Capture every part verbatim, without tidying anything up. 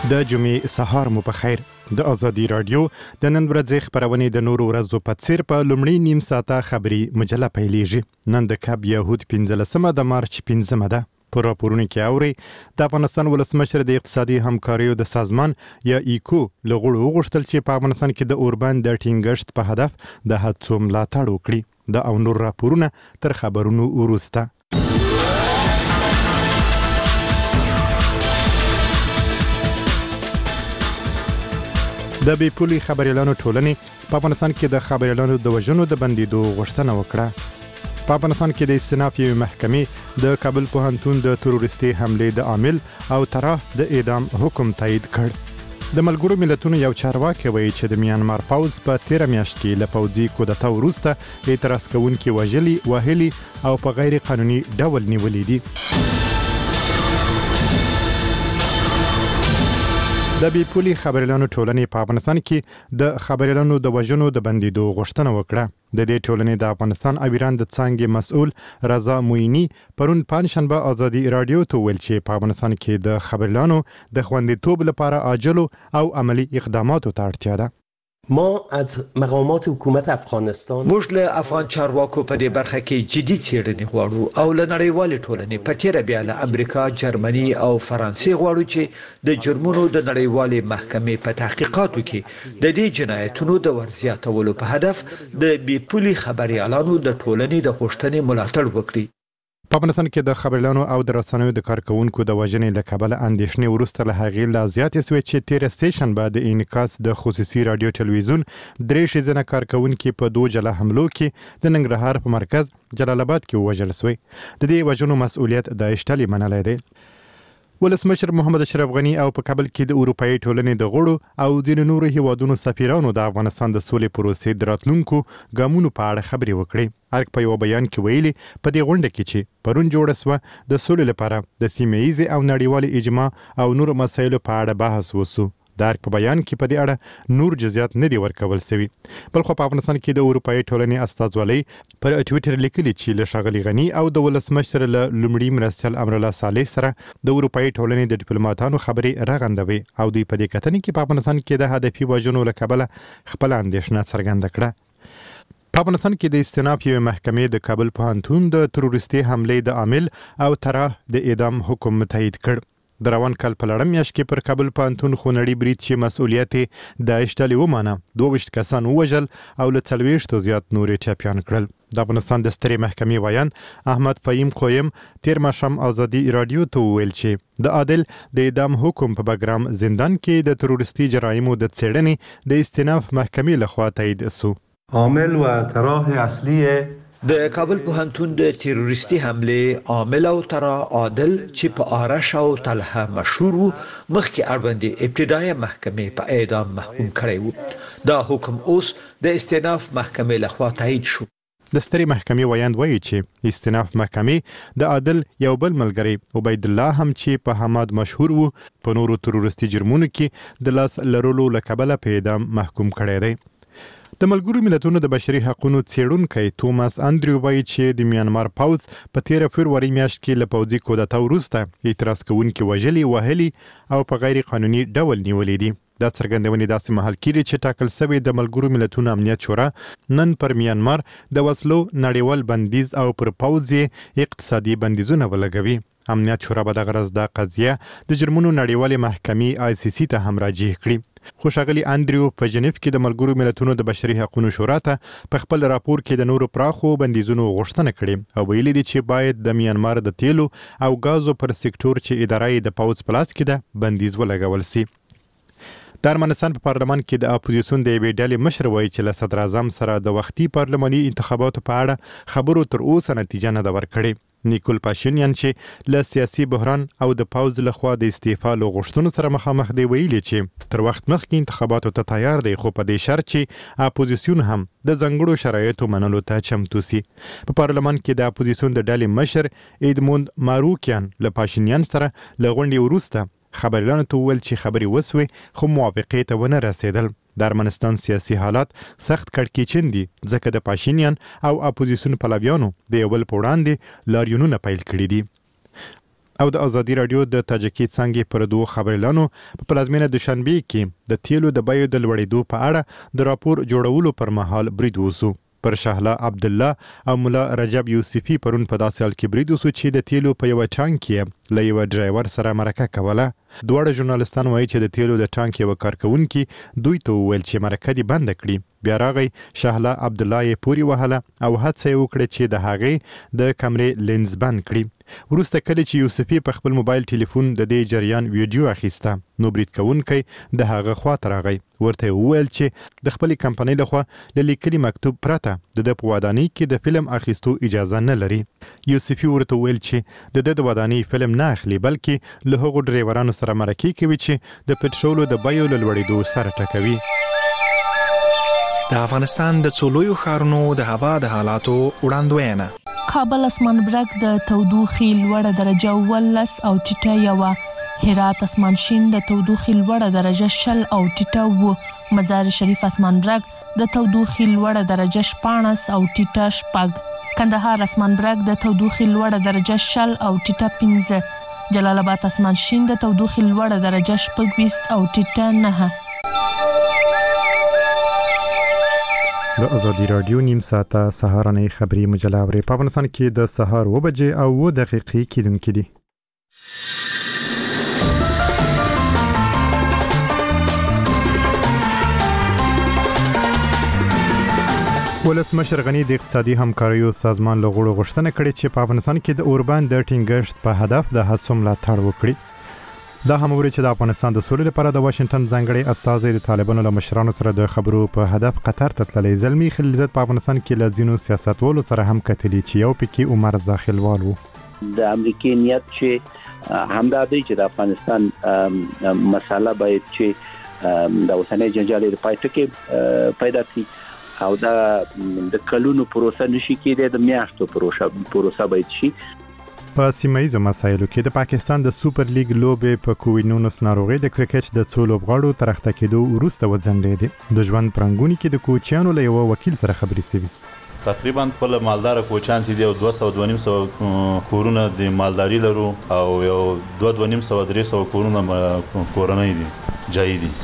د جمعې سهار مو په خیر. د ازادي رادیو د نن ورځې خبرونه د نورو ورځو په څیر په لومړی نیم ساعته خبري مجله پیلېږي. نن د کاب یهود پنځلسمه د مارچ پنځمه ده. په راپورونو کې اوري د افغانستان ولسمشر د اقتصادي همکاریو د سازمان یا ایکو له غړو وغوښتل چې په افغانستان کې د اوربان د ټینګښت په هدف د هڅو ملاتړ وکړي. د او نور راپورونه تر خبرونو وروسته. د بې پولي خبريالانو ټولنې په افغانستان کې د خبريالانو د وژنو د بندیدو غوښتنه وکړه. په افغانستان کې د استیناف یوې محکمې د کابل پوهنتون د تروریستي حملې د عامل او طرح د اعدام حکم تایید کړ. د ملګرو ملتونو یو چارواکي وایي چې د میانمار پوځ په تیره میاشت کې له پوځي کودتا وروسته اعتراض کوونکي وژلي، وهلي او په غیر قانوني ډول نیولي دي. د بې پولي خبريالانو ټولنې په افغانستان کې د خبريالانو د وژنو د بندیدو غوښتنه وکړه. د دې ټولنې د افغانستان او ایران د څانګې مسؤل رضا موینی پرون پنځشنبه ازادي رادیو ته ویل چې په افغانستان کې د خبريالانو د خوندیتوب لپاره عاجل او عملی اقداماتو ته اړتیا ده. ما از مقامات حکومت افغانستان موږ له افغان چارواکو په دې برخه کې جدي څېړنې غواړو او له نړیوالې ټولنې په تیره بیا له امریکا، جرمني او فرانسې غواړو چې د جرمونو د نړیوالې محکمې په تحقیقاتو کې د دې جنایتونو د ورزیاتولو په هدف د بې پولي خبريالانو د ټولنې د غوښتنې ملاتړ وکړي. په افغانستان کې د خبريالانو او د رسنیو د کارکونکو د وژنې له کبله اندېښنې وروسته له هغې لا زیاتې سوې چې تیره سټیشنبه د انعکاس د خصوصي رادیو ټلویزیون درې ښځینه کارکونکي په دوه جلا حملو کې د ننګرهار په مرکز جلال آباد کې ووژل سوې. د دې وژنو مسؤلیت د اشتلې منلی دی. ولسمشر محمد اشرف غنی او په کابل کې د اروپایي ټولنې د غړو او ځینو نورو هیوادونو سفیرانو د افغانستان د سولې پروسې د راتلونکو ګامونو په اړه خبرې وکړې. ارګ په یو بیان کې ویلي په دې غونډه کې چې پرون جوړه سوه د سولې لپاره د سیمه ییزې او نړیوالې اجماع او نورو مسایلو په اړه بحث وسو. د ارګ په بیان کې په دې اړه نور جزئیات نه دي ورکول سوي. بل خو په افغانستان کې د اروپایي ټولنې استازولۍ پر ټویټر لیکلي چې له ښاغلي غني او د ولسمشر له لومړي مرستیال امرالله صالح سره د اروپایي ټولنې د ډیپلوماټانو خبرې رغندوي او دوی په دې کتنې کې په افغانستان کې د هدفي وژنو له کبله خپل اندېښنه څرګنده کړه. په افغانستان کې د استیناف یوې محکمې د کابل پوهنتون د تروریستي حملې د عامل او طرح د اعدام حکم تایید کړ. د روان کال په لړم میاشت کې پر کابل پوهنتون خونړي برید چې مسؤلیت د اشتلې ومانه دوه ویشت کسان ووژل او له څلوېښتو زیات نورې ټپیان کړل. د افغانستان د سترې محکمې ویان احمد فهیم قویم تیر ماښام ازادي رادیو ته وویل چې د عادل د اعدام حکم په بګرام زندان کې د تروریستي جرایمو د څېړنې د استیناف محکمې لخوا تایید سو. عامل و طرح اصلی د کابل پوهنتون د تروریستي حملې عامل او طرح عادل چې په آرش او طلحه مشهور وو مخکې اړوندې ابتدایي محکمې په اعدام محکوم کړی وو. دا حکم اوس د استیناف محکمې لخوا تایید شو. د سترې محکمې ویاند وایي چې استیناف محکمې د عادل یو بل ملګری عبید الله هم چې په حماد مشهور وو په نورو تروریستي جرمونو کې د لاس لرلو له کبله په اعدام محکوم کړی دی. د ملګرو ملتونو د بشري حقوقو څېړونکی توماس انډریو وایي چې د میانمار پوځ په تیره فبروري میاشت کې له پوځي کودتا وروسته اعتراض کوونکي وژلي، وهلي او په غیر قانوني ډول نیولي دي. دا څرګندونې داسې مهال کېږي چې ټاکل شوی د ملګرو ملتونو امنیت شورا نن پر میانمار د وسلو نړیوال بندیز او پر پوځ اقتصادي بندیزونه ولګوي. امنیت شورا به دغه ورځ دا قضیه د جرمونو نړیوالې محکمې آی سی سی ته هم راجع کړي. خو ښاغلي انډریو په جنیف کې د ملګرو ملتونو د بشري حقوقو شورا ته په خپل راپور کې د نورو پراخو بندیزونو غوښتنه کړې او ویلي دي چې باید د میانمار د تیلو او غازو پر سکتور چې اداره یې د پوځ په لاس کې ده بندیز ولګول سي. د ارمنستان په پارلمان کې د اپوزیسیون د یوې ډلې مشر وایي چې له صدر اعظم سره د وختي پارلماني انتخاباتو په اړه خبرو تر اوسه نتیجه نه ده ورکړې. نیکول پاشینیان چې له سیاسي بحران او د پوځ لخوا د استعفا له غوښتنو سره مخامخ دی ویلي چې تر وخت مخکې انتخاباتو ته تیار دی، خو په دې شرط چې اپوزیسیون هم د ځانګړو شرایطو منلو ته چمتو سي. په پارلمان کې د اپوزیسیون د ډلې مشر ایدموند ماروکیان له پاشینیان سره له غونډې وروسته خبريالانو ته وویل چې خبرې وسوې خو موافقې ته ونه رسېدل. د ارمنستان سیاسي حالات سخت کړکېچن دي ځکه د پاشینیان او اپوزیسیون پلویانو د یو بل په وړاندې لاریونونه پیل کړي دي. او د ازادي رادیو د تاجکي څنګه پر دوه خبرلانو په پلازمینه دوشنبه کې د تیلو د بیو د لوړېدو په اړه د راپور جوړولو پر مهال برید وسو. پر شهلا عبد الله او مولا رجب یوسفی پرون په داسې حال کې برید وسو چې د تیلو په یو ټانک کې له یو ډرایور سره مرکه کوله. دوه ژورنالستان وایي چې د تیلو د ټانک یو کارکونکي دوی ته وویل چې مرکه دې بند کړي. بیا راغی شهلا عبد الله یې پوری وهله او هڅه یې وکړه چې د هغې د کمرې لینز بند کړي. وروسته کله چې یوسفی په خپل موبایل ټلیفون د دې جریان ویډیو اخیسته نو برید کوونکی د هغه خواته راغی. ورته وویل چې د خپل کمپنۍ لخوا د لیکلي مکتوب پرته د د ودانۍ کې د فلم اخیستو اجازه نه لري. یوسفی ورته وویل چې د د ودانۍ فلم نه اخلي بلکې له هغو ډرایورانو سره مرکه کوي چې د پټرولو د بیو له لوړېدو سره ټکوي. د افغانستان د څولویو ښارونو د هوا د حالاتو وړاندوینه. کابل اسمان برګ د تودوخې لوړه درجه ولس او ټیټه یوه. هرات اسمان شین د تودوخې لوړه درجه شل او ټیټه و. مزار شریف اسمان برګ د تودوخې لوړه درجه شپاړس او ټیټه شپږ. کندهار اسمان برګ د تودوخې لوړه درجه شل او ټیټه پنځه. جلال آباد اسمان شین د تودوخې لوړه درجه شپږ ویشت او ټیټه نه. د ازادي رادیو نیم ساعته سهارنۍ خبری مجله اوري. په افغانستان کې د سهار و بجې او و دقیقې کېدونکې دي. ولسمشر غنی د اقتصادي همکاریو سازمان له غړو غوښتنه کړې چې په افغانستان کې د اوربان د ټینګښت په هدف د هڅو ملاتړ وکړي. دا هم وری چې د افغانستان د سولې لپاره د واشنگټن ځانګړي استازي د طالبانو له مشرانو سره د خبرو په هدف قطر ته تللی. زلمی خلیلزاد په افغانستان کې له ځینو سیاستوالو سره هم کتلی چې یو پکې عمر زاخلوال وو. د امریکای نیت چې همدا دی چې د افغانستان مسله باید چې د اوسنۍ جنجال د پای ټکی پیدا کړي او دا د کلونو پروسه نشي کېدای، د میاشتو پروسه پروسه باید شي. په سیمایي مسایلو کې د پاکستان د سوپر لیګ لوبې په کووډ نولس ناروغي د کرکټ د څو لوبغاړو تر اخته کېدو وروسته وځنډېدې. د ژوند پرنګونی کې د کوچیانو له یو وکیل سره خبرې شوې. تقریبا خپل مالدار کوچان چې دی دوه سوه دوه نیم سوه کورونه د مالداري لرو او یو دوه دوه نیم سوه درې سوه کورونه کورنۍ دي جایي دي.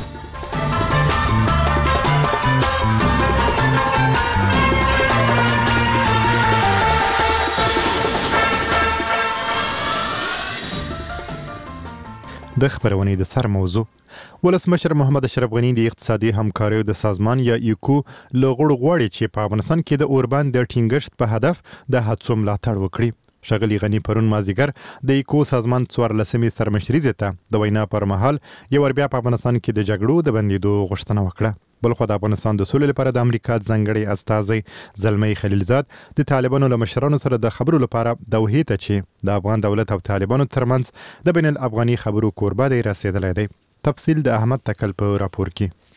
د خبرونې د سر موضوع ولسمشر محمد اشرف غنی د اقتصادي همکاریو د سازمان یا ایکو له غړو غواړي چې په افغانستان کې د اوربان د ټینګښت په هدف د هڅو ملاتړ وکړي. ښاغلي غنی پرون مازیګر د ایکو سازمان څوارلسمې سرمشري ته د وینا پر مهال یو ور بیا په افغانستان کې د جګړو د بندیدو غوښتنه وکړه. بلخو د افغانستان د سولې لپاره د امریکا ځانګړي استازي زلمی خلیلزاد د طالبانو له مشرانو سره د خبرو لپاره دوحې ته چې د افغان دولت او طالبانو ترمنځ د بین الافغاني خبرو کوربه دی رسیدلی دی. تفصیل د احمد تکل په راپور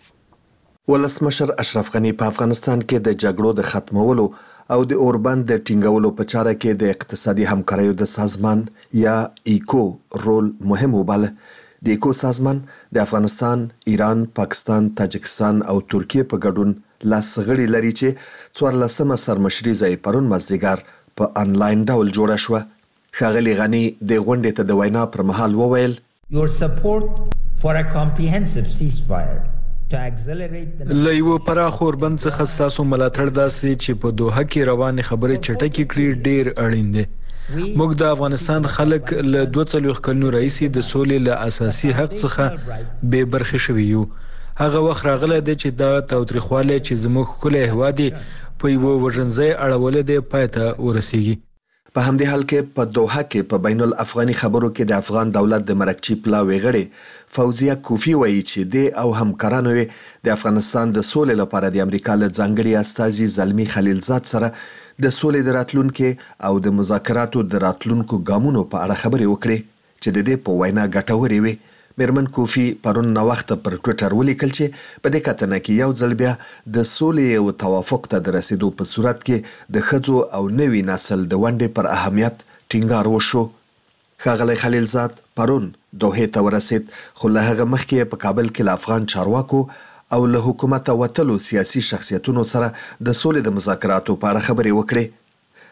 کې. ولسمشر اشرف غنی په افغانستان کې د جګړو د ختمولو او د اوربند د ټینګولو په چاره کې د اقتصادي همکاریو د سازمان یا ایکو رول مهم وباله. د ایکو سازمان د افغانستان، ایران، پاکستان، تاجکستان او ترکیه په ګډون لاس غړي لري چې څوارلسمه سرمشري ځای پرون مازدیګر په انلاین ډول جوړه شوه. ښاغلي غنی د غونډې ته د وینا پر مهال وویل Your support for a comprehensive ceasefire to accelerate the لایو پراخ اوربند څخه تاسو ملاتړ داسې چې په دوحه کې روانې خبرې چټکې کړي ډیر اړین دي. موږ د افغانستان خلک له دوه څلوېښت کلونو راهیسې د سولې له اساسي حق څخه بې برخې شوي یو. هغه وخت راغلی دی چې دا تاوتریخوالی چې زموږ ښکلی هېواد یې په یوه وژنځای اړولی دی پای ته ورسیږي. په همدې حال کې په دوحه کې په بین الافغاني خبرو کې د افغان دولت د مرکچی پلاوی غړي فوزیه کوفی وایي چې د او همکارانو د افغانستان د سولې لپاره د امریکا له ځانګړي استازي زلمی خلیلزاد سره د سولې د راتلونکو او د مذاکراتو د راتلونکو ګامونو په اړه خبرې وکړي چې د دې په وینا ګټورې وي. میرمن کوفی پرون نو وخت پر ټوئیټر ولیکل چې په دې کتنه کې یو ځل بیا د سولې او توافق ته د رسیدو په صورت کې د ښځو او نوي نسل د ونډې پر اهمیت ټینګار وشو. ښاغلی خلیلزاد پرون دوحې ته ورسید خو له هغه مخکې په کابل کې له افغان چارواکو او له حکومت وتلو سیاسي شخصیتونو سره د سولې د مذاکراتو په اړه خبرې وکړې.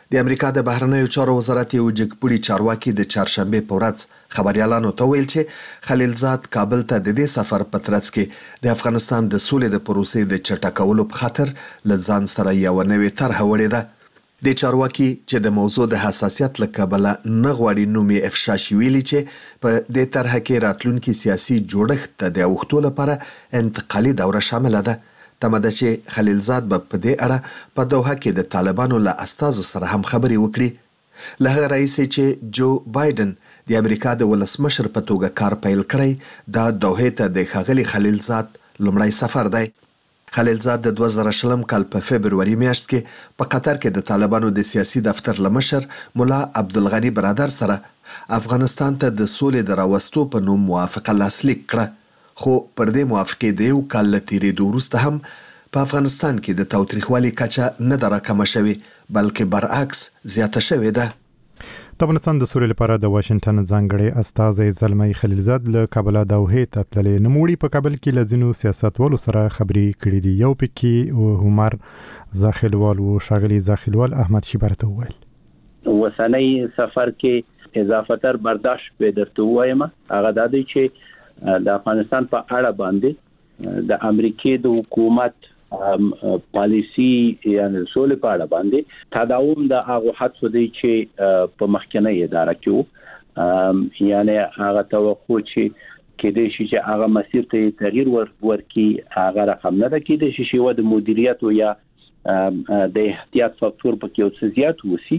د امریکا د بهرنیو چارو وزارت یو جګپوړي چارواکي د چهارشنبه په ورځ خبريالانو ته ویل چې خلیلزاد کابل ته د دې سفر په ترڅ کې د افغانستان د سولې د پروسې د چټکولو په خاطر ل ځان سره یو نوې طرح وړې ده د چارواکي چې د موضوع د حساسیت لکبله نه غواړي نومي افشا شي ویلي چې په دې طرح کې راتلونکي سیاسي جوړښت ته د وختو لپاره انتقالي دوره شامل ده. تمده چې خلیلزاد به په دې اړه په دوحه کې د طالبانو له استازو سره هم خبرې وکړي. له هغه رئیس چې جو بایدن د امریکا د ولسمشر په توګه کار پیل کړی دا دوحه ته د ښاغلي خلیلزاد لومړی سفر دی. خلیلزاد د دوه زره شلم کال په فبروري میاشت کې په قطر کې د طالبانو د سیاسي دفتر لمشر مولا عبدالغنی برادر سره افغانستان ته د سولې د راوستو په نوم موافقه لاسلیک کړه. خو پر دې موافقې د یو کال له تیریدو وروسته هم په افغانستان کې د تاوتریخوالي کچه نه ده راکمه شوې بلکې برعکس زیاته شوې ده. د افغانستان د سولې لپاره د واشنگټن ځانګړي استازی زلمی خلیلزاد له کابل دوحه ته تللی نوموړي په کابل کې لزینو سیاستوالو سره خبرې کړې دي. یو پکې عمر زاخلوال او شاغلی زاخلوال احمد شیبر ته وویل وسنۍ سفر کې اضافه تر برداشت به درته وایم هغه د دې چې د افغانستان په اړه باندې د امریکای د حکومت پالیسی یعنی سولې په اړه باندې تداوم د هغه حدث دی چې په مخکنی اداره کې یعنی هغه توقع چې کېدې شي چې هغه مسیر ته تغییر ورکړي هغه رقم نه ده کېدې شي چې د مدیریت او یا د احتیاط فاکتور په کې او څه زیات وسی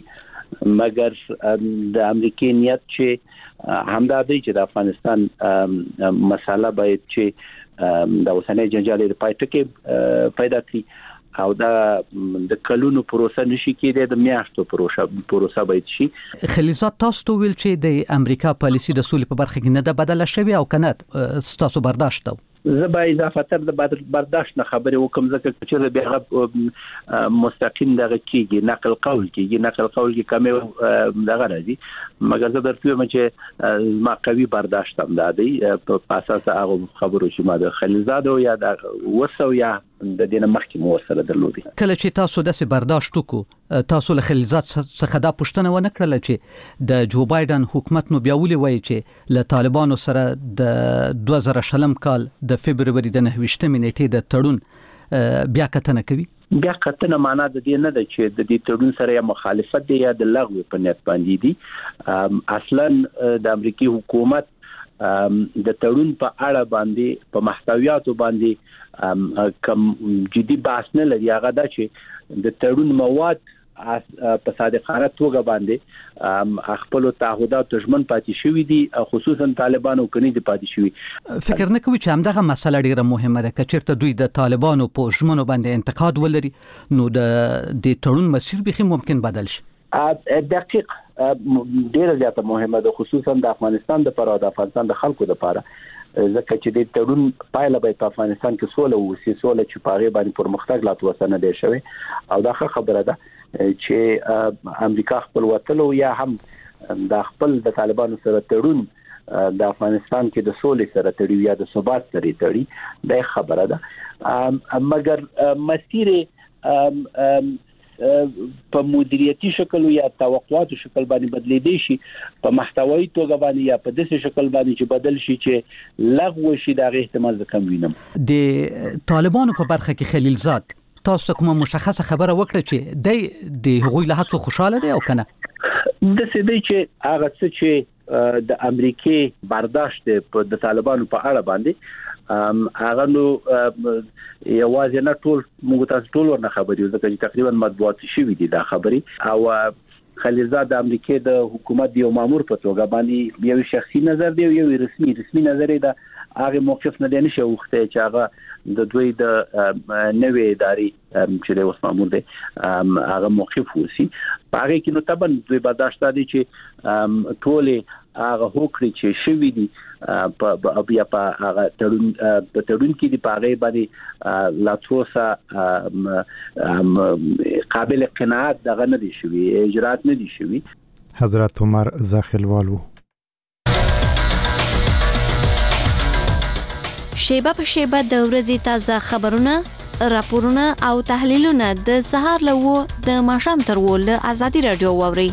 مګر د امریکای نیت چې همدا دی چې د افغانستان مساله باید چې د اوسنۍ جنجال د پایته کې پیدا کړي او دا د کلونو پروسه نشي کېدای د میاشتو پروسه پروسه باید شي. خلیلزاد تاسو ته ویل چې د امریکا پالیسی د سولې په برخه کې نه ده بدله شوې او کنه تاسو برداشت ده زه به اضافه تر د برداشت نه خبرې وکم ځکه چې به مستقیم دغه کیږي نقل قول کیږي نقل قول کې کمه دغه راځي مګر زه درته وایم چې ما قوي برداشت هم دادی په اساس هغه خبرو چې ما د خلیلزاد او یا د وسو یا د دینه مخکې مو سره درلودي. کله چې تاسو داسې برداشت وکړو تاسو له خلیلزاد څخه دا پوښتنه ونه کړل چې د جو بایدن حکومت نو بیا ولې وایي چې له طالبانو سره د دوه زره شلم کال د فبروري د نهویشتمې نیټې د تړون بیا کتنه کوي؟ بیا کتنه معنا د دې نه ده چې د دې تړون سره یا مخالفت دی یا د لغوه په نیت باندې دي. اصلا د امریکای حکومت د تړون په اړه باندې په محتویاتو باندې کم جدي بحث نه لري. هغه دا چې د تړون مواد په صادقانه توګه باندې خپل تعهدات ژمن پاتې شوی دي خصوصا طالبانو کني دي پاتې شوی. فکر نه کوي چې همدغه مسله ډیره مهمه ده که چیرته دوی د طالبانو په ژمنو باندې انتقاد ولري نو د د تړون مسیر به ممکن بدل شي. دقیق ډیره زیاته مهمه ده خصوصا د افغانستان د پر د افغانستان د خلکو لپاره ځکه چې د تړون پایله به په افغانستان کې سوله وسی سوله چې پاره باندې پرمختګ لا توسنه دی شوی او دا خبره ده چې امریکا خپل وتلو یا هم د خپل د طالبانو سره تړون د افغانستان کې د سولې سره تړي یا د ثبات سره تړي دا خبره ده مګر مسیر په مدیریتي شکل یا توقعاتو شکل باندې بدلیدي شي په محتوایی توګه باندې یا په داسې شکل باندې چې بدل شي چې لغوه شي دا احتمال کم وینم. د طالبانو په برخه کې خلیلزاد تاسو کومه مشخصه خبره وکړه چې د د هغوی له هڅو خوشاله دي او کنه د سیدی چې هغه څه چې د امریکای برداشت د طالبانو په اړه باندې هغه نو یوازې نه ټول موږ تاسو ټول ورنه خبرې ځکه چې تقریبا مطبوعات شوي دي دا خبرې او خلیلزاد د امریکای د حکومت یو مامور په توګه باندې یو شخصي نظر دی یو رسمي رسمي نظر دی هغه موقف نه دی نشه وخته چې هغه د دوی د نوې ادارې چې د اوس مامور دی هغه موقف وسی هغه کې نو طبعا دوی برداشت دي چې ټول هغه هوکړي چې شوي دي په بیا په هغه تړون په تړون کې دی په هغه باندې لا توسه قابل قناعت دغه نه دي شوي اجرات نه دي شوي. حضرت عمر زاخلوالو شیبه په شیبه د ورځې تازه خبرونه راپورونه او تحلیلونه د سهار له د ماښام تر و له ازادي رادیو واوري.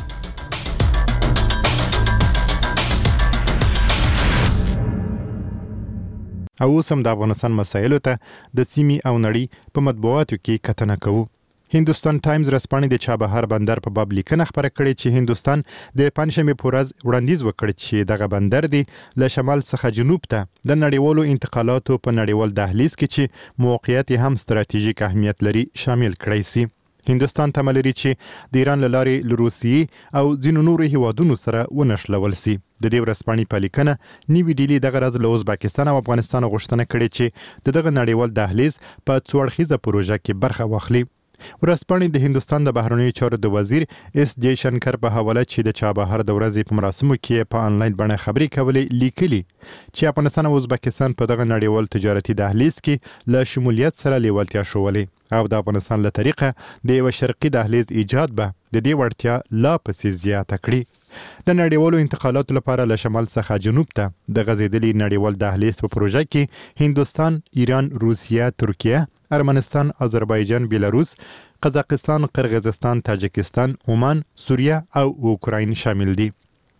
او سم د افغانستان مسایلو ته د سیمې او نړۍ په مطبوعاتو کې کتنه کوو. هندوستان ټایمز رسپانې د چابهار بندر په باب لیکنه خبره کړې چې هندوستان د پنځمې په ورځ وړاندیز وکړ چې دغه بندر دی له شمال څخه جنوب ته د نړیوالو انتقالاتو په نړیوال دهلیز کې چې موقعیت هم ستراتیژیک اهمیت لري شامل کړی سي. هندوستان تمه لري چې د ایران له لارې له روسیې او ځینو نورو هیوادونو سره ونښلول سي. د دې ورځپاڼې په لیکنه نیوي ډیلي دغه ورځ له ازبکستان او افغانستان غوښتنه کړې چې د دغه نړیوال دهلیز په څو اړخیزه پروژه کې برخه واخلي. ورځپاڼې د هندوستان د بهرنیو چارو د وزیر اس جے شنکر په حواله چې د چابهار د ورځې په مراسمو کې په انلاین بڼه خبرې کولې لیکلي چې افغانستان او ازبکستان په دغه نړیوال تجارتي دهلیز کې له شمولیت سره لیوالتیا ښولې او د افغانستان له طریقه د یو شرقي دهلیز ایجاد به د دې وړتیا لا پسې زیاته کړي. د نړیوالو انتقالاتو لپاره له شمال څخه جنوب ته د غځېدلي نړیوال دهلیز په پروژه کې هندوستان، ایران، روسیه، ترکیه، ارمنستان، آذربایجان، بیلاروس، قزاقستان، قرغیزستان، تاجکستان، عمان، سوریه او اوکراین شامل دي.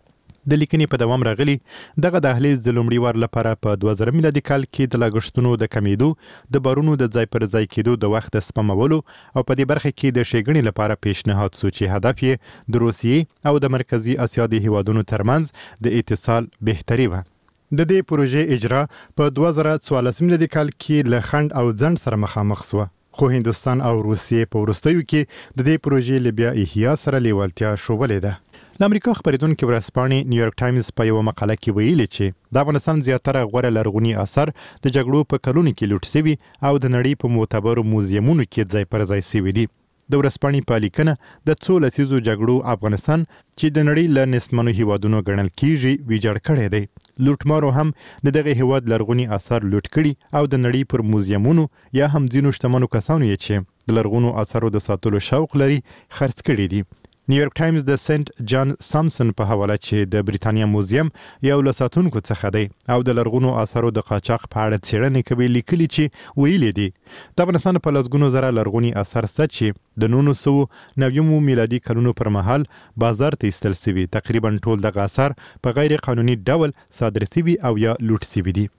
د لیکنې په دوام راغلی دغه دهلیز د لومړي وار لپاره په دوه زره میلادي کال کې د لګښتونو د کمیدو، د بارونو د ځای پر ځای کېدو د وخت د سپمولو او په دې برخه کې د ښېګڼې لپاره پیشنهاد شو چې هدف یې د روسیې او د مرکزي اسیا د هیوادونو ترمنځ د اتصال بهتري وه. د دې پروژې اجرا په دوه زره څوارلس میلادي کال کې له خنډ او ځنډ سره مخامخ شوه، خو هندوستان او روسیې په وروستیو کې د دې پروژې له بیا احیا سره لیوالتیا ښودلې ده. د امریکا خبرېدونکي ورځپاڼې نیویورک ټایمز په یوه مقاله کې ویلي چې د افغانستان زیاتره غوره لرغوني اثار د جګړو په کلونو کې لوټ شوي او د نړۍ په معتبرو موزیمونو کې ځای پر ځای شوي دي. د ورځپاڼې په لیکنه د څو لسیزو جګړو افغانستان چې د نړۍ له نسمنو هیوادونو ګڼل کیږي ویجاړ کړی دی. لوټمارو هم د دغه هیواد لرغوني اثار لوټ کړي او د نړۍ پر موزیمونو یا هم ځینو شتمنو کسانو یې چې د لرغونو اثارو د ساتلو شوق لري خرڅ کړي دي. نیویورک ټایمز د سنت جان سامسن په حواله چې د بریتانیا موزیم یو له ساتونکو څخه دی او د لرغونو اثارو د قاچاق په اړه څېړنې کوي لیکلي چې ویلي دي د افغانستان په لسګونو زره لرغوني اثار شته چې د نولس سوه نوي میلادي کلونو پر مهال بازار ته ایستل شوي. تقریبا ټول دغه اثار په غیر قانوني ډول صادر شوي او یا لوټ شوي دي.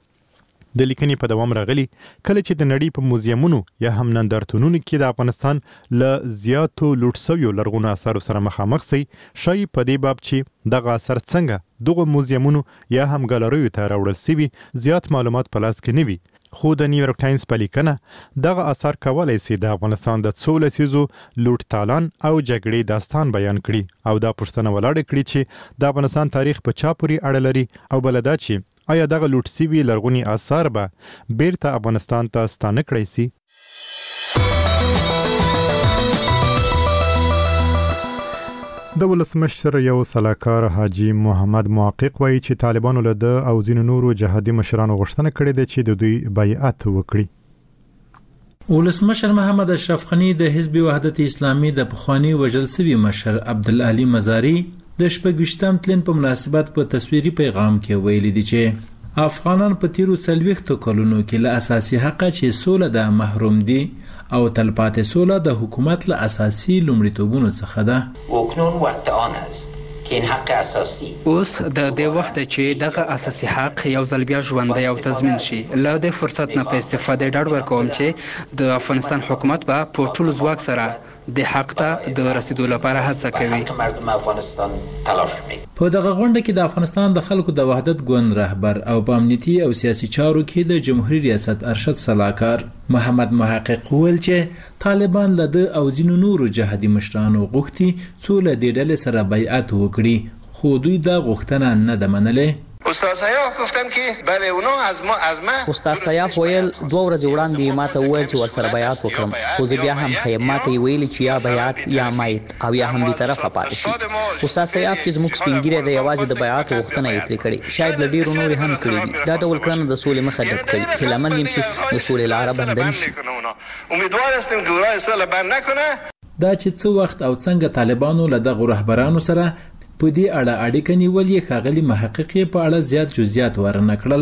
د لیکنې په دوام راغلی کله چې د نړۍ په موزیمونو یا هم نندارتونونو کې د افغانستان له زیاتو لوټ شویو لرغونو اثارو سره مخامخ شي، ښایي په دې باب چې دغه اثر څنګه دغه موزیمونو یا هم ګالریو ته راوړل شوي زیات معلومات په لاس کې نه وي. خو د نیویورک ټایمز په لیکنه دغه اثار کولی شي د افغانستان د څو لسیزو لوټ تالان او جګړې داستان بیان کړي او دا پوښتنه ولاړه کړي چې د افغانستان تاریخ په چا پورې اړه لري او بله دا چې آیا دغه لوټ شوي لرغوني اثار به بیرته افغانستان ته ستانه کړی سي؟ د ولسمشر یو سلاکار حاجی محمد محقق وایي چې طالبانو له ده او ځینو نورو جهادي مشرانو غوښتنه کړې ده چې د دوی بیعت وکړي. ولسمشر محمد اشرف غنی د حزب وحدت اسلامي د پخوانی وژل شوي مشر عبدالعلي مزاري د شپږویشتم تلین په مناسبت په تصویري پیغام کې ویلي دي چې افغانان په تیرو څلوېښتو کلونو کې له اساسي حقه چې سوله ده محروم دي او تلپاتې سوله د حکومت له اساسي لومړیتوبونو څخه ده. اکنون وقت آن است که این حق اساسی اوس د دې وخت چې دغه اساسي حق یو ځل بیا ژوندی او تضمین شي. له دې فرصت نه په استفاده ډاډ ورکوم چې د افغانستان حکومت به په ټول ځواک سره د حق ته د رسیدو لپاره هڅه کوي. مردم افغانستان تلاش میکنه. په دغه غونډه کې د افغانستان د خلکو د وحدت ګوند رهبر او په امنیتي او سیاسي چارو کې د جمهوریت ریاست ارشد سلاکار محمد محقق ویل چې طالبان له د او ځینو نورو جهادي مشرانو غوښتي څو له دې ډلې سره بیعت وکړي، خو دوی دا غوښتنه نه ده منلې. استاد سیاف گفتن که بله اونا از ما از ما استاد سیاف ویل دوه ورځې وړاندې ما ته وویل چې ورسره بیعت وکړم، خو زه بیا هم خیم ما ته یې ویلي چې یا بیعت یا مایت او یا هم بې طرفه پاتې شي. استاد سیاف چې زموږ سپین ږیری دی یوازې د بیعت غوښتنه یې ترې کړې، شاید له ډېرو نورې هم کړې وي. دا ډول کړنه د سولې مخه ډب کوي. هیله مند یم چې د سولې لاره بنده نه شي. امیدوار هستیم که راه سوله بند نکنه. دا چې څه وخت او څنګه طالبانو له دغو رهبرانو سره په دې اړه اړیکه نیولې ښاغلي محقق په اړه زیات جزئیات ورنه کړل.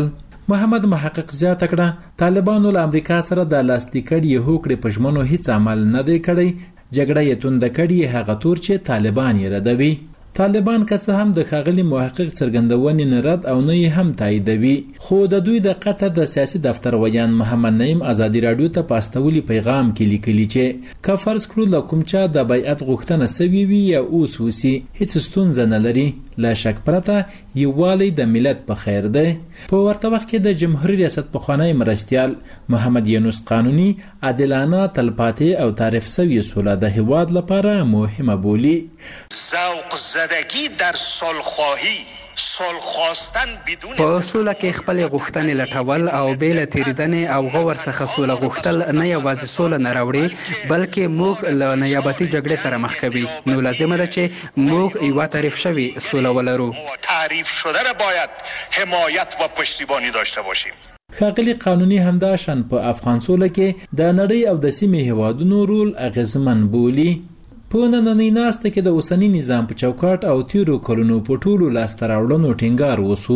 محمد محقق زیاته کړه طالبانو له امریکا سره د لاستیکړ یې هوکړې په ژمنو هیڅ عمل نه دی کړی، جګړه یې تونده کړې هغه تور چې طالبان یې ردوي. طالبان که څه هم د ښاغلي محقق څرګندونې نه رد او نه یې هم تاییدوي، خو د دوی د قطر د سیاسي دفتر ویان محمد نعیم ازادي راډیو ته په استولي پیغام کې لیکلي چې که فرض کړو له کوم چا د بیعت غوښتنه سوي وي یا اوس وسي هیڅ ستونزه نه لري، له شک پرته یووالی د ملت په خیر دی. په ورته وخت کې د جمهوریت ریاست پخوانی مرستیال محمد یونس قانوني عادلانه تلپاتې او تعریف سوي سوله د هیواد لپاره مهمه بولي. ذوق زدگی در صلح‌خواهی صلح خواستن بدون په سوله کې خپل غوښتنې لټول او بیل تیریدنې او غور څخه سوله غوښتل نه یوازې سوله نه راوړي بلکې موږ له نیابتي جګړې سره مخ کوي. نو لازمه ده چې موږ یو تعریف شوی سوله ولرو. تعریف شده را باید حمایت و پشتیبانی داشته باشیم. ښاغلي قانوني همداشان په افغان سوله کې د نړۍ او د سیمې هیوادونو رول اغیزمن بولي. په نننۍ ناسته کې د اوسني نظام په چوکاټ او تیرو کلونو په ټولو لاسته راوړنو ټینګار وسو.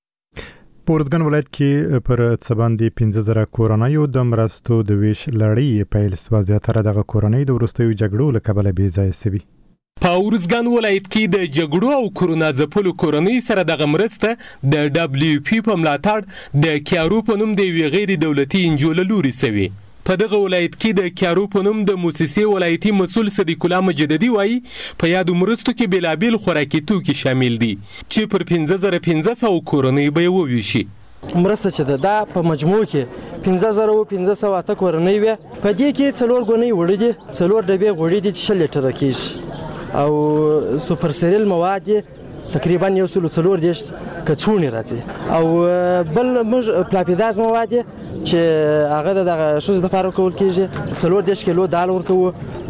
په ارزګان ولایت کې پر څه باندې پنځه زره کورنیو د مرستو د ویش لړۍ پیل سوه. زیاتره دغه کورنۍ د وروستیو جګړو له کبله بې ځایه سوي. په ارزګان ولایت کې د جګړو او کورونا ځپلو کورنۍ سره دغه مرسته د دبلیو پی په ملاتړ د کیارو په نوم د یوې غیر دولتي انجو له لوري سوي. په دغه ولایت کې د کیارو په نوم د موسسې ولایتي مسؤل صدیق الله مجددي وایي په یادو مرستو کې بېلابېل خوراکي توکي شامل دي چې پر پنځه زره پنځه سوه کورنۍ به یې وویشي. مرسته چې ده دا په مجموع کې پنځه زره و پنځه سوه اته کورنۍ وې. په دې کې څلور ګونۍ وړي دي، څلور ډبې غوړي دي چې شل لیټره کېږي او سوپر سیریل مواد تقریبا یو سلو څلور دېرش کڅوړې راځي او بل موږ پلاپیداز مواد چې هغه د دغه ښځو دپاره ورکول کېږي. څلور دېرش کیلو دال ورکوو،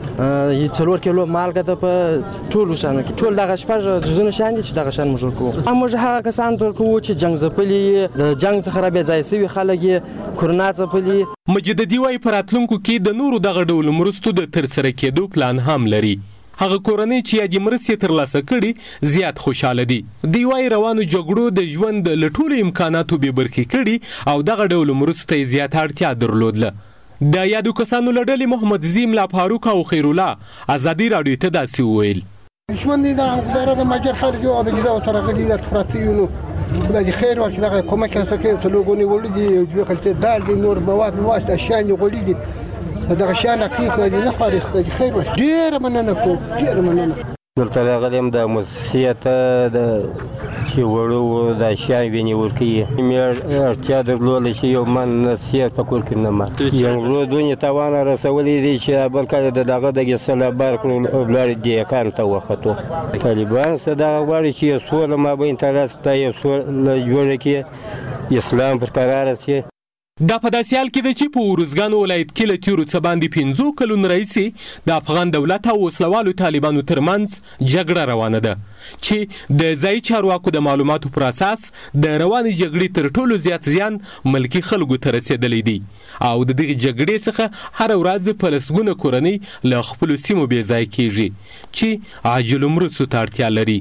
څلور کیلو مالګه ده په ټولو شیانو کې. ټول دغه شپږ څیزونه شیان دي چې دغه شیان موږ ورکوو. موږ هغه کسانو ته ورکوو چې جنګ ځپلي د جنګ څخه را بې ځایه سوي خلک یې کورونا ځپلي. مجددي وایي په راتلونکو کې د نورو دغه ډول مرستو د ترسره کېدو پلان هم لري. هغه کورنۍ چې یادې مرستې ترلاسه کړي زیات خوشحاله دي. دوی وایي روانو جګړو د ژوند له ټولو امکاناتو بې برخې کړي او دغه ډول مرستو ته یې زیاته اړتیا درلودله. د یادو کسانو له ډلې محمد زی ملا فاروق او خیرالله ازادي راډیو ته داسې وویل. ژوند د وزارت مجر خلک او د جزا سره غلي د پراتیونو بلای خیر ورکړي دغه کومک سره کې څلورګونی وړي دي، دوی خلک دال دي، نور مواد مواد اشیاء غوړي دي. دغه شان حقیقت دی نه خارخته خیر وش ډیر مننه کوم ډیر مننه. دلته راغلم د مؤسسیت د چې وړو د شان ویني ورکی مې اړتیا درلوده چې یو من نصیحت په کور کې نه ما یو ورو دنیا توان رسولې دي چې بل کله د دغه د سلا بار کړو بلار دی کار ته وختو طالبان صدا غواړي چې سوله ما بین تراس ته یو سوله جوړ کې اسلام پر قرار شي. دا په داسې حال کې ده چې په ارزګان ولایت کې له تیرو څه باندې پنځو کلونو راهیسې د افغان دولت او وسلوالو طالبانو ترمنځ جګړه روانه ده چې د ځایي چارواکو د معلوماتو پر اساس د روانې جګړې تر ټولو زیات زیان ملکي خلکو ته رسېدلی دی او د دغې جګړې څخه هره ورځ په لسګونه کورنۍ له خپلو سیمو بې ځای کېږي چې عاجلو مرستو ته اړتیا لري.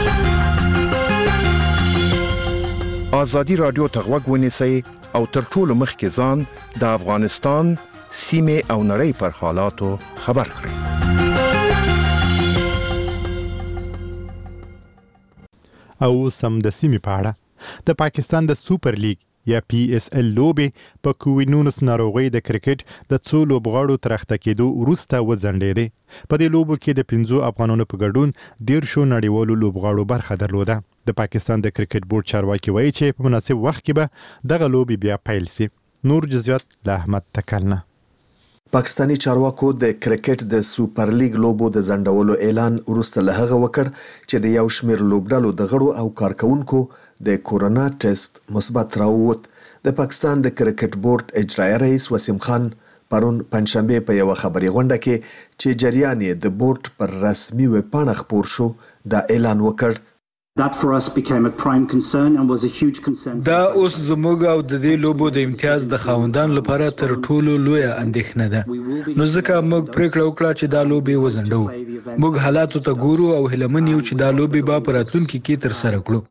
ازادي راډیو ته غوږ ونیسئ او تر ټولو مخکې ځان د افغانستان سیمې او نړۍ پر حالاتو خبر کړئ. او سم د سیمې په اړه د پاکستان د سوپر لیګ یا پی اس ال لوبې په کووډ نولس ناروغۍ د کرکټ د څو لوبغاړو تر اخته کېدو وروسته وځنډېدې. په دې لوبو کې د پنځو افغانانو په ګډون دیرشو نړیوالو لوبغاړو برخه درلوده. د پاکستان د کرکټ بورډ چارواکي وایي چې په مناسب وخت کې به دغه لوبې بیا پیل سي. نور جزئیات له احمد تکلنه. پاکستانی چارواکو د کرکټ د سوپر لیګ لوبو د ځنډولو اعلان وروسته له هغه وکړ چې د یو شمېر لوبډلو د غړو او کارکونکو د کورونا ټیسټ مثبت راووت. د پاکستان د کرکټ بورډ اجرایي رئیس وسیم خان پرون پنځشنبه په یو خبري غونډه کې چې جریان د بورډ پر رسمي ویب پاڼه خپور شو دا اعلان وکړ. That for us became a prime concern and was a huge concern. دا اوس زموږ او د دې لوبو د امتیاز د خاوندان لپاره تر ټولو لویه اندېښنه ده. نو ځکه موږ پریکړه وکړه چې دا لوبې وځنډو. موږ حالاتو ته ګورو او هیله من یو چې دا لوبې به په راتلونکي کې تر سره کړو.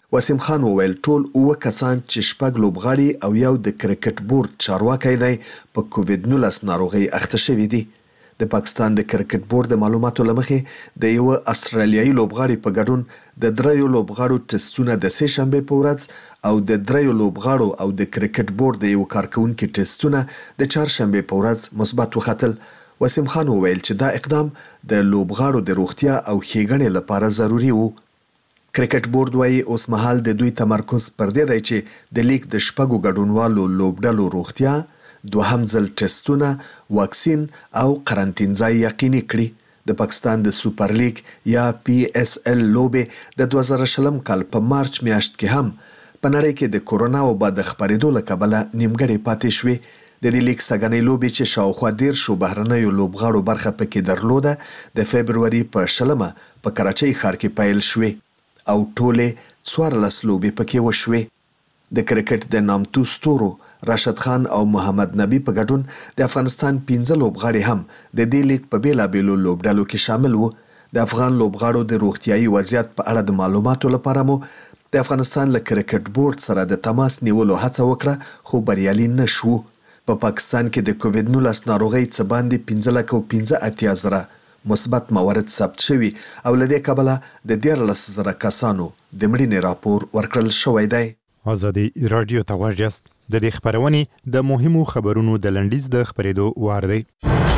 وسیم خان وویل ټول اوه کسان چې شپږ لوبغاړي او یو د کرکټ بورډ چارواکي دی په کووډ نولس ناروغي اخته شوي دي. د پاکستان د کرکټ بورډ د معلوماتو لمخې د یو استرالیایي لوبغاړي په ګډون د دریو لوبغاړو ټیسټونه د سه شنبه په ورځ او د دریو لوبغاړو او د کرکټ بورډ د یو کارکونکو ټیسټونه د چهارشنبه په ورځ مثبت وختل. وسیم خان وویل چې دا اقدام د لوبغاړو د روغتیا او ښېګڼې لپاره ضروری و. کرکټ بورډ وايي اوس مهال د دوی تمرکز پر دې دی چې د لیګ د شپږو ګډونوالو لوبډلو روغتیا، دوهم ځل ټیسټونه، واکسین او قرنطین ځای یقیني کړي. د پاکستان د سوپر لیګ یا پی اس ال لوبې د دوه زره شلم کال په مارچ میاشت کې هم په نړۍ کې د کورونا وبا د خپرېدو له کبله نیمګړې پاتې شوې. د دې لیګ سږنۍ لوبې چې شاوخوا دېرشو بهرنیو لوبغاړو برخه پکې درلوده د فبروري په شلمه په کراچۍ ښار کې پیل شوې او ټولې څوارلس لوبې پکې وشوې. د کرکټ د نامتو ستورو راشد خان او محمد نبی په ګډون د افغانستان پنځه لوبغاړي هم د دې لیګ په بیلابېلو لوبډلو کې شامل وو. د افغان لوبغاړو د روغتیايي وضعیت په اړه د معلوماتو لپاره مو د افغانستان له کرکټ بورډ سره د تماس نیولو هڅه وکړه خو بریالي نه شو. په پاکستان کې د کووډ نولس ناروغۍ څخه باندې پنځه لک او پنځه اتیا زره مثبت موارد ثبت شوي او لدې کبله د دیارلس زره کسانو د مړینې راپور ورکړل شوی دی. آزادي رادیو ته غوږ یاست. د دې خبرونې د مهمو خبرونو د لنډیز د خبرېدو وار دی.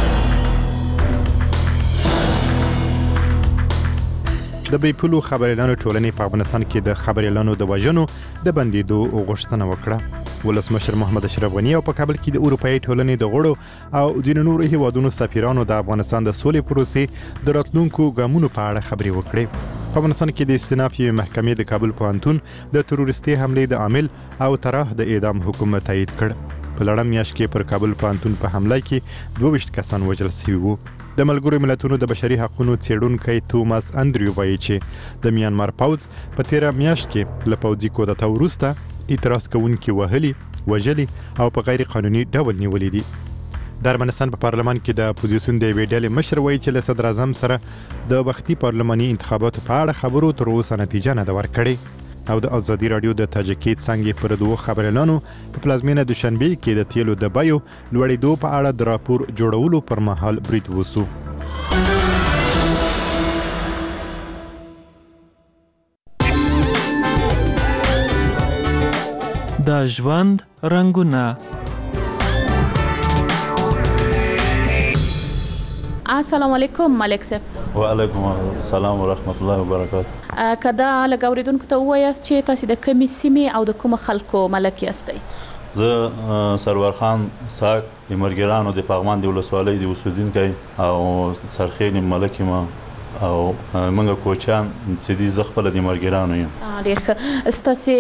د بیپولو خبريالانو ټولنې په افغانستان کې د خبريالانو د وژنو د بندیدو غوښتنه وکړه. ولسمشر محمد اشرف غنی او په کابل کې د اروپאי ټولنې د غړو او ځینو نورو هیوادونو سفیرانو د افغانستان د سولې پروسې د راتلونکو ګامونو په اړه خبرې وکړې. په افغانستان کې د استیناف یوې محکمې د کابل پوهنتون د تروریستي حملې د عامل او طرح د اعدام حکم تایید کړ. په لړم میاشت کې پر کابل پوهنتون په حمله کې دوه ویشت کسان وژل شوي وو. د ملګرو ملتونو د بشري حقوقو څېړونکی توماس اندریو وایي چې د میانمار پوځ په تیره میاشت کې له پوځي کودتا وروسته اعتراض کوونکي وهلي، وژلي او په غیر قانوني ډول نیولي دي. د ارمنستان په پارلمان کې د اپوزیسیون د یوې ډلې مشر وایي چې له صدر اعظم سره د وختي پارلماني انتخاباتو په اړه خبرو تر اوسه نتیجه نه ده ورکړې. او د ازادي رادیو د تاجکیت څنګه پر دوه خبريالانو په پلازمینه دوشنبه کې د تیلو د بیو لوړېدو په اړه د راپور جوړولو پر مهال برید وسو. د ژوند رنگونه. السلام علیکم ملک صاحب. وعلیکم السلام ورحمت الله وبرکاته. کدا لګوریدونکو ته وایاست چې تاسو د کومې سیمې او د کوم خلکو ملک یاستئ؟ زه سرور خان ساک د مرګرانو د پغمان د ولسوالۍ د اوسیدونکی او سرخیل ملک ما او منګه کوچان چې دي زغ خپل د مرګرانو یم. ډیر ښه.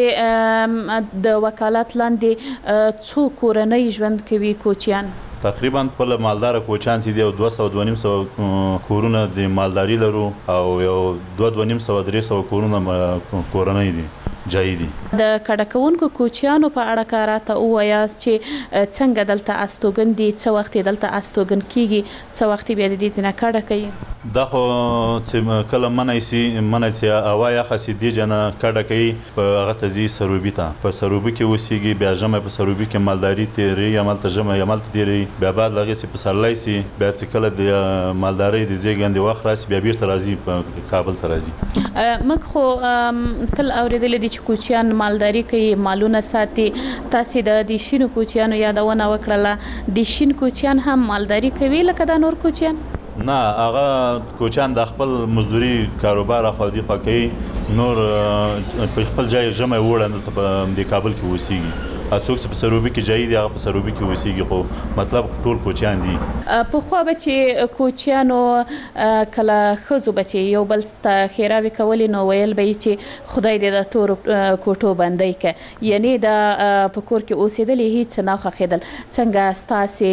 ستاسو د وکالت لاندې څو کورنۍ ژوند کوي کوچیان؟ تقریبا په مالدار کوچان چې دی او دوه سوه دوه نیم سوه کورونه د مالداري لرو او یو دوه دوه نیم سوه درې سوه کورونه کورنۍ دي جایی دي. د کډکونکو کوچیانو په اړه کاراته وایاست چې څنګه دلته استوګن دي، څو وخت دلته استوګن کیږي، څو وخت بیا د دې ځنه کډه کوي؟ دا خو چې کله منای سي منای سي اوایا خاصی دی جنا کډه کوي په هغه تزي سروبي ته په سروبي کې وسیږي بیا جمع په سروبي کې مالداري تیری عمل ترجمه عمل تیری بیا بعد لغه سي په سرلای سي بیا چې کله د مالداري د زیګند وخت راسي بیا بیرته راځي په کابل ته راځي. مګ خو تل اوریدل دي چې کوچیان مالداري کوي، مالونه ساتي. تاسو د دې شینو کوچیانو یادونه وکړه، د شین کوچیان هم مالداري کوي لکه د نور کوچیان؟ نه، هغه کوچان د خپل مزدوري کاروبار خو دي خو کوي، نور په خپل ځای جمع وړاندې په د کابل کې وسیږي. څوک چې په سروبي کې ځای دی هغه په سروبي کې وسیږي، خو مطلب ټول کوچیان دي. په خو به چې کوچیانو کله خزو بچي یو بل ته خیراوي کول نو ویل به چې خدای دې د تور کوټو باندې ک یعنی د په کور کې اوسېدل هیڅ نه خخېدل. څنګه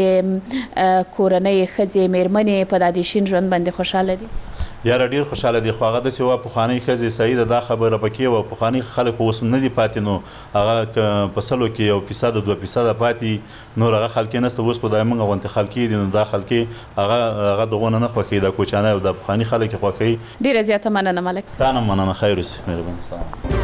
ستاسو کورنۍ خزې مېرمنې په دې شین ژوند باندې خوشاله دي؟ یاره ډیر خوشاله دي، خو هغه د سیوا په خاني خزې سعید دا خبره پکې و په خاني خلک اوس نه دي پاتې، نو هغه په سلو کې یو فیصد دوه فیصد پاتې نور هغه خلک نه ست اوس په دایمن غونته خلک دي، نو دا خلک هغه هغه دغه نه خوخي د کوچانه او د خاني خلک خوخي. ډیر زیاته مننه ملک. ستانه مننه، خیر اوسې، مهرباني.